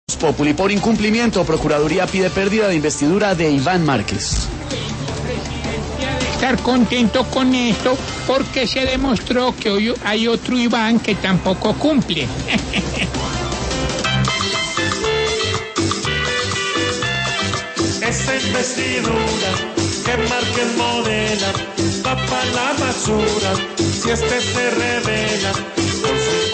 Populi por incumplimiento, Procuraduría pide pérdida de investidura de Iván Márquez. Estar contento con esto porque se demostró que hoy hay otro Iván que tampoco cumple. Esa investidura que Márquez modela va pa' la basura si este se revela por su